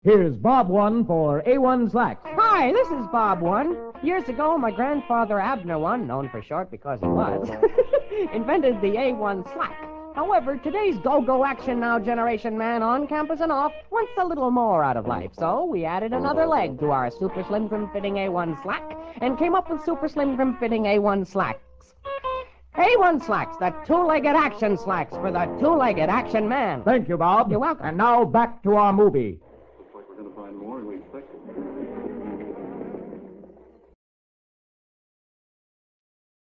Here's Bob One for A1 Slacks. Hi, this is Bob One. Years ago, my grandfather Abner One, known for short because he was, invented the A1 slack. However, today's go-go action now generation man on campus and off wants a little more out of life. So we added another leg to our super slim trim fitting A1 slack and came up with super slim trim fitting A1 slacks. A1 slacks, the two-legged action slacks for the two-legged action man. Thank you, Bob. You're welcome. And now back to our movie. Looks like we're going to find more.